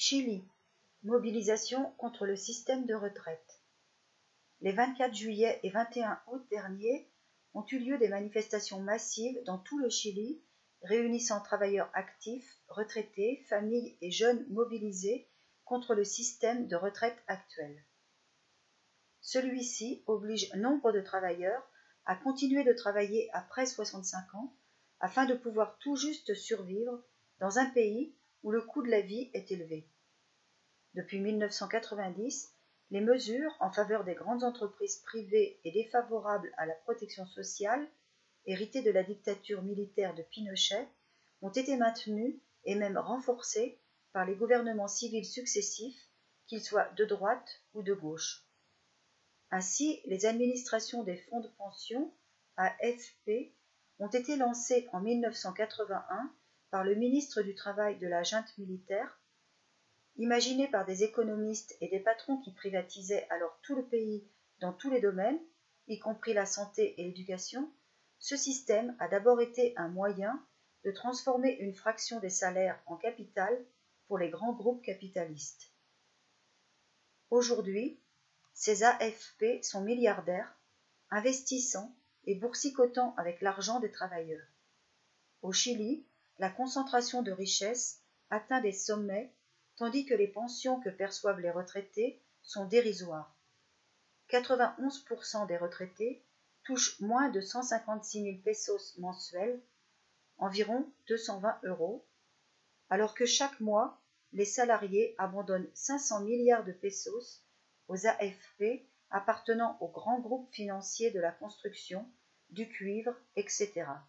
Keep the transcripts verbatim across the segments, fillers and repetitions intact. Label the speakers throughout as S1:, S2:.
S1: Chili, mobilisation contre le système de retraite. Les vingt-quatre juillet et vingt et un août derniers ont eu lieu des manifestations massives dans tout le Chili, réunissant travailleurs actifs, retraités, familles et jeunes mobilisés contre le système de retraite actuel. Celui-ci oblige nombre de travailleurs à continuer de travailler après soixante-cinq ans afin de pouvoir tout juste survivre dans un pays où le coût de la vie est élevé. Depuis mille neuf cent quatre-vingt-dix, les mesures en faveur des grandes entreprises privées et défavorables à la protection sociale, héritées de la dictature militaire de Pinochet, ont été maintenues et même renforcées par les gouvernements civils successifs, qu'ils soient de droite ou de gauche. Ainsi, les administrations des fonds de pension, A F P, ont été lancées en mille neuf cent quatre-vingt-un par le ministre du Travail de la junte militaire. Imaginé par des économistes et des patrons qui privatisaient alors tout le pays dans tous les domaines, y compris la santé et l'éducation, ce système a d'abord été un moyen de transformer une fraction des salaires en capital pour les grands groupes capitalistes. Aujourd'hui, ces A F P sont milliardaires, investissant et boursicotant avec l'argent des travailleurs. Au Chili, la concentration de richesses atteint des sommets, tandis que les pensions que perçoivent les retraités sont dérisoires. quatre-vingt-onze pour cent des retraités touchent moins de cent cinquante-six mille pesos mensuels, environ deux cent vingt euros, alors que chaque mois, les salariés abandonnent cinq cents milliards de pesos aux A F P appartenant aux grands groupes financiers de la construction, du cuivre, et cetera.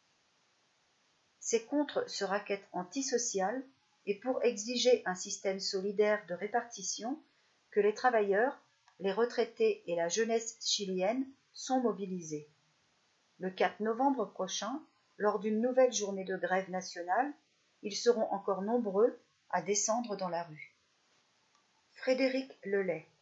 S1: C'est contre ce racket antisocial et pour exiger un système solidaire de répartition que les travailleurs, les retraités et la jeunesse chilienne sont mobilisés. Le quatre novembre prochain, lors d'une nouvelle journée de grève nationale, ils seront encore nombreux à descendre dans la rue. Frédéric Lelay.